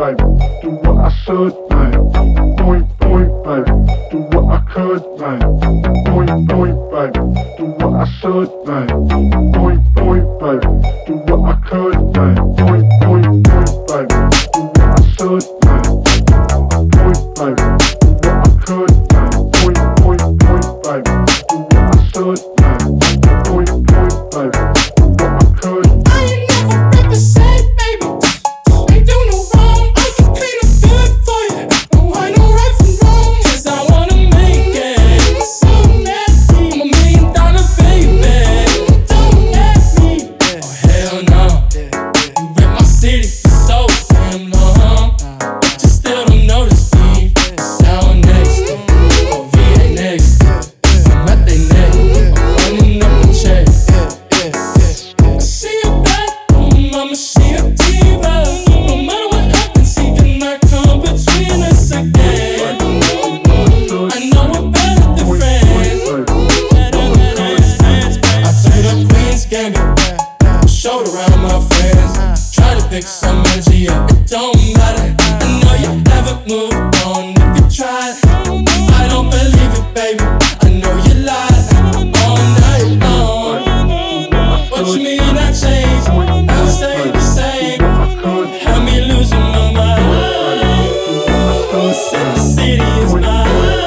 baby, do what I should, man. Point, baby, do what I could, man. Point, baby, do what I should, man. Point, baby, do what I could, man. Point, baby, do what I should, man. Point, baby, do what I could, man. Point, baby, do what I should, man. Point, baby, do what I could. I ain't never represent, baby. Ain't do no wrong. I can clean up good for you. No, I know right from wrong. 'Cause I wanna make it. So nasty. I'm $1 million baby. Don't ask me. Oh hell no. You rep my city for so damn long, but you still don't notice me. Sound next, oh VA next. I'm at they neck. I'm running up a check. I see a bathroom, I'ma see a diva. No matter what happens, he cannot come between us again. I know we're better than friends. I took up Queen's Gambit, showed around my friends. Try to pick some energy up, it don't matter. I know you haven't moved on if you tried. I don't believe it, baby. I know you lied all night long. What you mean I changed? I stay the same. Had me losing my mind. Said the city is mine.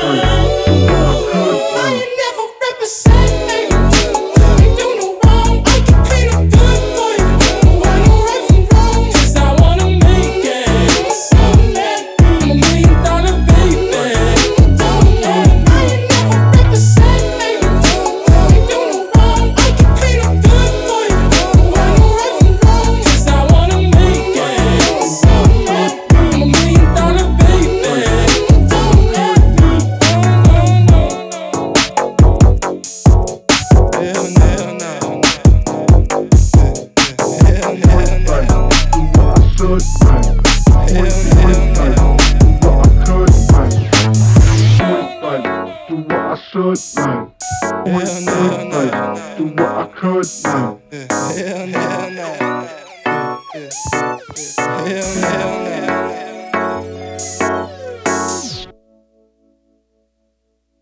I ain't never represent, baby. Ain't do no wrong. I can clean up good for you. No, I know right from wrong. 'Cause I wanna make it. So mad. I'm $1 million baby. Don't let me. I ain't never represent, baby. Ain't do no wrong. I can clean up good for you. No, I know right from wrong. 'Cause I wanna make it. So mad. I'm $1 million baby. Don't let me. Do what I should, man. Point, baby, do what I could, man. Hell no.